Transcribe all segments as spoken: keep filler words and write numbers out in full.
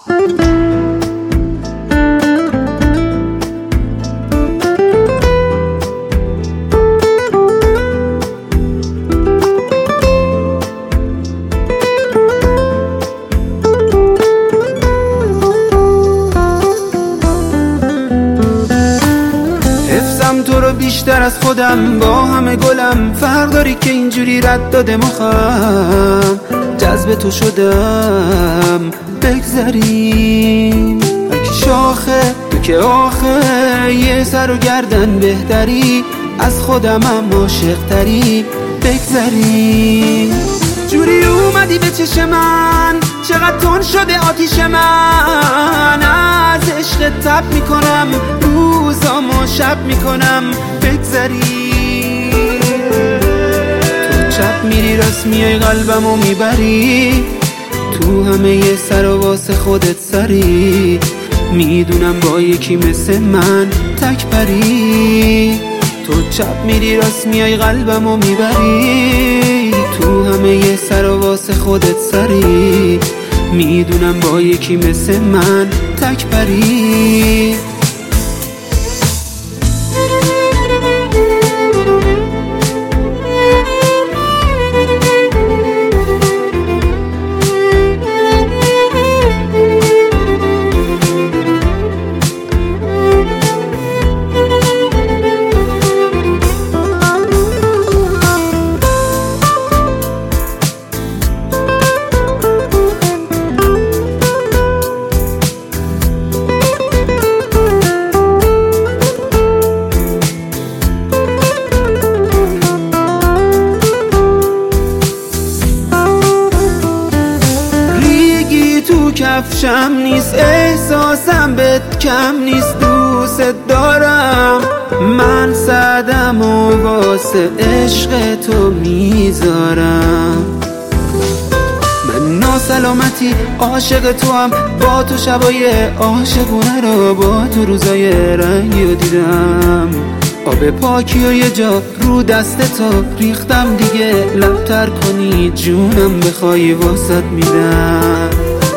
تو رو بیشتر از خودم، با همه گلم فرق داری که اینجوری رد داده مخم، جذب تو شدم بگذریم هرکی شاخه تو که آخه یه سر و گردن بهتری از خودم هم عاشق تری بگذریم. جوری اومدی به چش من چقدر تون شده آتیش من، از عشق تب میکنم روزامو شب میکنم بگذری. تو چپ میری راست میای قلبمو میبری، تو همه یه سر و واسه خودت سری، میدونم با یکی مثل من تک پری. تو چپ میری راست میای قلبمو میبری، تو همه یه سر و واسه خودت سری، میدونم با یکی مثل من تک پری. کفشم نیست احساسم بهت کم نیست، دوست دارم من صدم و واسه عشق تو میذارم. من ناسلامتی عاشق تو هم، با تو شبای عاشقونه رو با تو روزای رنگی رو دیدم. آب پاکی و یه جا رو دست تو ریختم دیگه، لبتر کنی جونم بخوای واسط میدم.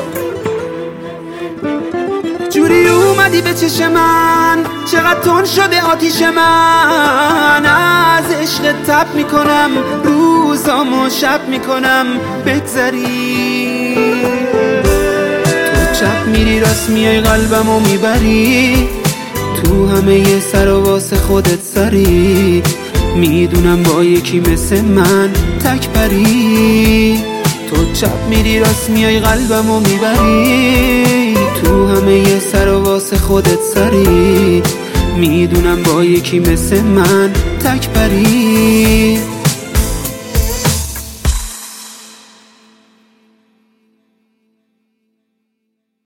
جوری اومدی به چش من چقدر تون شده آتیش من، از عشق تب میکنم روزامو شب میکنم بگذری. تو چپ میری راست میای قلبمو میبری، تو همه یه سر و واسه خودت سری، میدونم با یکی مثل من تک پری. تو چپ میری راست میای قلبمو میبری، تو همه یه سر و واسه خودت سری، میدونم با یکی مثل من تک پری.